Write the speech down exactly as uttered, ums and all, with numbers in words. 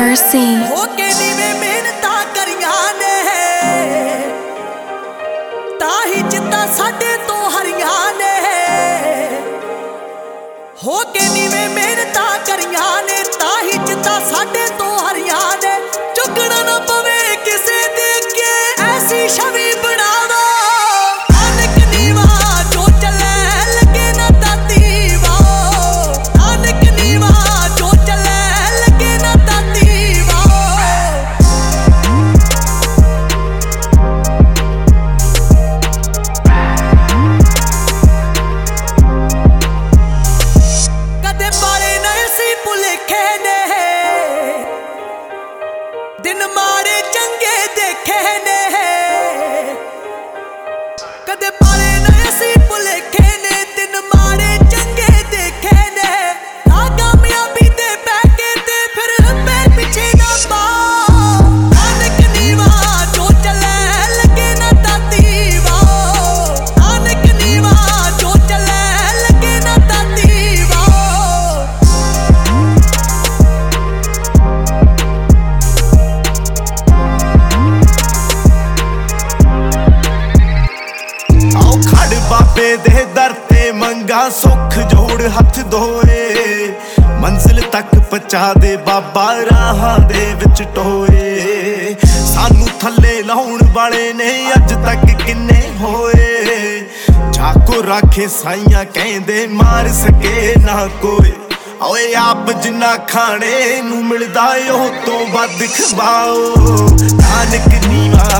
Mercy ਹੋ ਕੇ ਨੀਵੇਂ ਮਿਹਨਤਾਂ ਕਰੀਆਂ ਨੇ ਤਾਂ ਹੀ ਜਿੱਤਾਂ ਸਾਡੇ ਤੋਂ ਹਰੀਆਂ ਨੇ ਹੋ ਕੇ ਨੀਵੇਂ ਮਿਹਨਤਾਂ ਕਰੀਆਂ ਨੇ ਤਾਂ ਹੀ ਜਿੱਤਾਂ ਸਾਡੇ ਤੋਂ ਹਰੀਆਂ ਨੇ ਝੁਕਣਾ ਨਾ ਪਵੇ ਕਿਸੇ ਦੇ ਅੱਗੇ ਐਸੀ ਛਵੀ ਬਣਾਵਾ ਨਾਨਕ ਨੀਵਾ ਜੋ ਚੱਲੇ ਲੱਗੇ ਨਾ ਦਾਤੀ ਵਾਓ ਨਾਨਕ ਨੀਵਾ ਜੋ ਚੱਲੇ ਲੱਗੇ ਨਾ ਦਾਤੀ ਵਾਓ ਕਦੇ ਪਾਰੇ ਨਾ ਅਸੀਂ ਭੁਲੇਖੇ ਨੇ ਦਿਨ ਮਾੜੇ ਚੰਗੇ ਦੇਖੇ ਨੇ ਕਦੇ ਪਾਰੇ ਨਾ ਅਸੀਂ ਭੁਲੇਖੇ ਨੇ ਦਿਨ ਮਾੜੇ ਚੰਗੇ ਦੇਖੇ ਨੇ ਆ ਕਾਮਯਾਬੀ ਦੇ ਬਹਿ ਕੇ ਤੇ ਫਿਰ ਪੈਰ ਪਿੱਛੇ ਨਾ ਪਾ ਨਾਨਕ ਨੀਵਾ ਜੋ ਚੱਲੇ ਲੱਗੇ ਨਾ ਦਾਤੀ ਵਾਓ ਨਾਨਕ ਨੀਵਾ ਜੋ ਚੱਲੇ ਲੱਗੇ ਨਾ ਦਾਤੀ ਵਾਓ ਆਓ ਖੜ ਬਾਬੇ ਦੇ ਦਰ ਤੇ ਮੰਗਾ ਸੁੱਖ ਜੋੜ ਹੱਥ ਧੋਏ ਮੰਜ਼ਿਲ ਤੱਕ ਪਹੁੰਚਾ ਦੇ ਬਾਬਾ ਰਾਹਾਂ ਦੇ ਵਿੱਚ ਟੋਏ ਸਾਨੂੰ ਥੱਲੇ ਲਾਉਣ ਵਾਲੇ ਨੇ ਅੱਜ ਤੱਕ ਕਿੰਨੇ ਹੋਏ ਜਾਕੋ ਰਾਖੇ ਸਾਈਆਂ ਕਹਿੰਦੇ ਮਾਰ ਸਕੇ ਨਾ ਕੋਈ ਓਏ ਆਪ ਜਿੰਨਾ ਖਾਣੇ ਨੂੰ ਮਿਲਦਾ ਉਹ ਤੋਂ ਵੱਧ ਖਵਾਓ ਨਾਨਕ ਨੀਵਾ